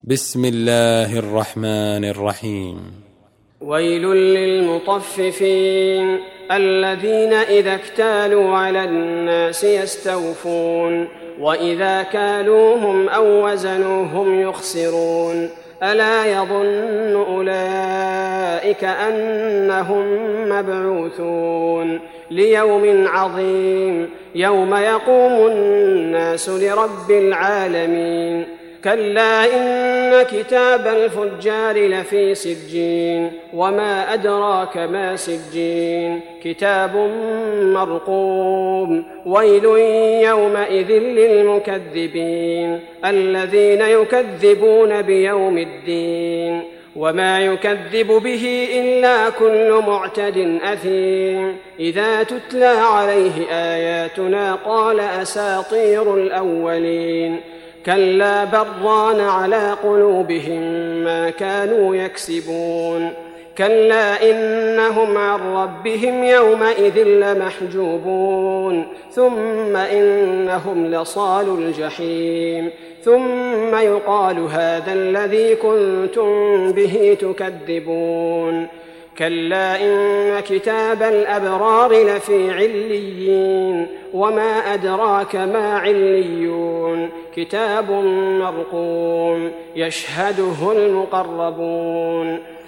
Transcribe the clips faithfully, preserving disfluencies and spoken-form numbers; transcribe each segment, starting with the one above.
بسم الله الرحمن الرحيم. ويل للمطففين الذين إذا اكتالوا على الناس يستوفون وإذا كالوهم أو وزنوهم يخسرون ألا يظن أولئك أنهم مبعوثون ليوم عظيم يوم يقوم الناس لرب العالمين كلا إن كتاب الفجار لفي سجين وما أدراك ما سجين كتاب مرقوم ويل يومئذ للمكذبين الذين يكذبون بيوم الدين وما يكذب به إلا كل معتد أثيم إذا تتلى عليه آياتنا قال أساطير الأولين كلا بل ران على قلوبهم ما كانوا يكسبون كلا إنهم عن ربهم يومئذ لمحجوبون ثم إنهم لصالو الجحيم ثم يقال هذا الذي كنتم به تكذبون كلا إن كتاب الأبرار لفي عليين وما أدراك ما عليون كتاب مرقوم يشهده المقربون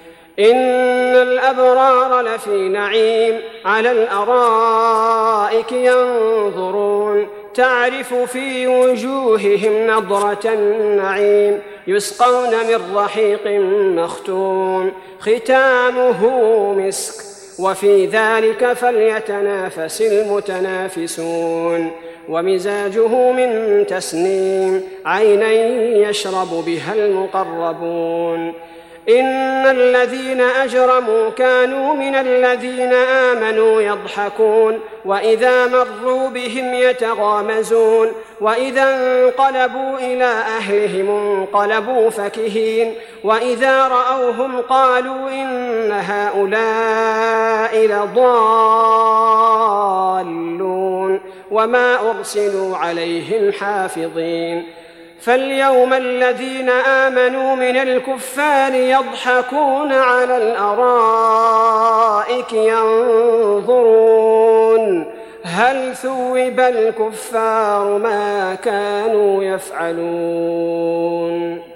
إن الأبرار لفي نعيم على الأرائك ينظرون تعرف في وجوههم نضرة النعيم يسقون من رحيق مختوم ختامه مسك وفي ذلك فليتنافس المتنافسون ومزاجه من تسنيم عينا يشرب بها المقربون إن الذين أجرموا كانوا من الذين آمنوا يضحكون وإذا مروا بهم يتغامزون وإذا انقلبوا إلى أهلهم انقلبوا فكهين وإذا رأوهم قالوا إن هؤلاء لضالون وما أرسلوا عليهم حافظين فاليوم الذين آمنوا من الكفار يضحكون على الأرائك ينظرون هل ثوب الكفار ما كانوا يفعلون.